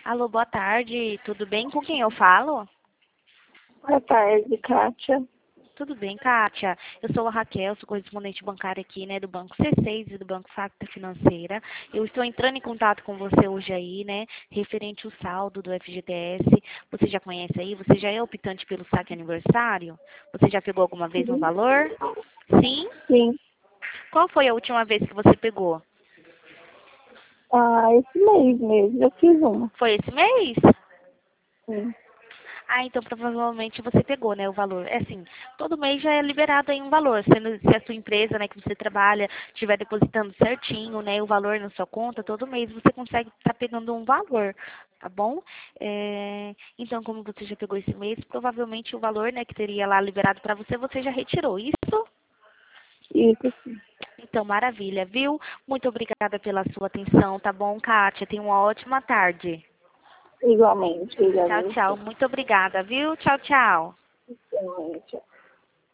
Alô, boa tarde. Tudo bem? Com quem eu falo? Boa tarde, Kátia. Tudo bem, Kátia. Eu sou a Raquel, sou correspondente bancária aqui, né, do Banco C6 e do Banco Facta Financeira. Eu estou entrando em contato com você hoje aí, né, referente ao saldo do FGTS. Você já conhece aí? Você já é optante pelo saque aniversário? Você já pegou alguma vez um Sim, valor? Sim? sim. Qual foi a última vez que você pegou? Esse mês mesmo, eu fiz uma. Foi esse mês? Sim. Então provavelmente você pegou, né, o valor. É assim, todo mês já é liberado aí um valor. Se a sua empresa, né, que você trabalha, estiver depositando certinho, né, o valor na sua conta, todo mês você consegue estar pegando um valor, tá bom? Então, como você já pegou esse mês, provavelmente o valor, né, que teria lá liberado para você, você já retirou. Isso? Isso, sim. Então, maravilha, viu? Muito obrigada pela sua atenção, tá bom, Kátia? Tenha uma ótima tarde. Igualmente, Tchau, igualmente. tchau. Muito obrigada, viu? Tchau, tchau. Igualmente.